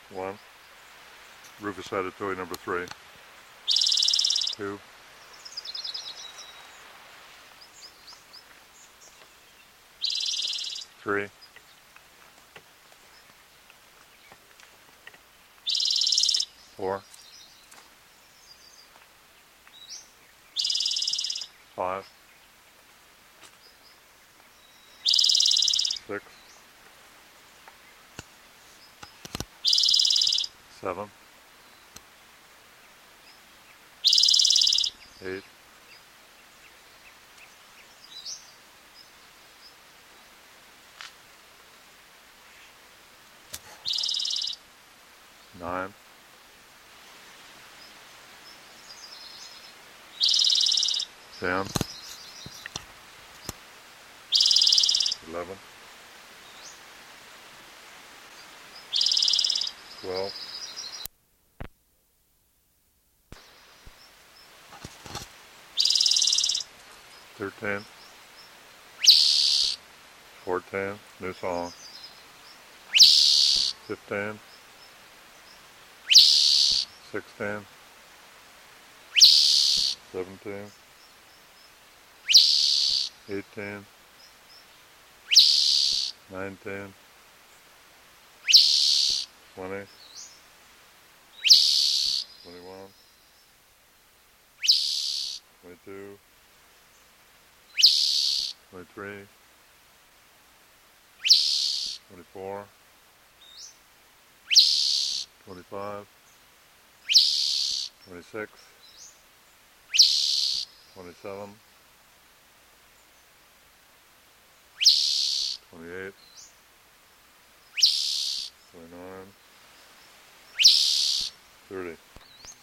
1. Rufus Headed Toy number 3. 2. 3. 4. 5. 6. 7. 8. 9. 10. 11. 12. 13. 14. New song. 15. 16. 17. 18. 19. 20. 21. 22. 23. 24. 25. 26. 27. 28. 29. 30.